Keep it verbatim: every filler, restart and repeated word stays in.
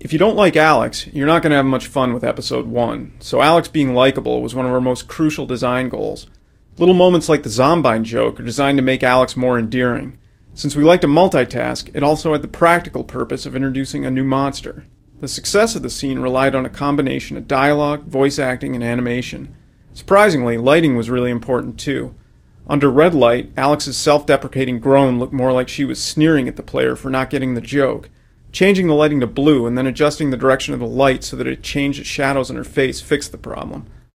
If you don't like Alex, you're not going to have much fun with episode one, so Alex being likable was one of our most crucial design goals. Little moments like the Zombine joke are designed to make Alex more endearing. Since we like to multitask, it also had the practical purpose of introducing a new monster. The success of the scene relied on a combination of dialogue, voice acting, and animation. Surprisingly, lighting was really important too. Under red light, Alex's self-deprecating groan looked more like she was sneering at the player for not getting the joke. Changing the lighting to blue and then adjusting the direction of the light so that it changed the shadows on her face fixed the problem.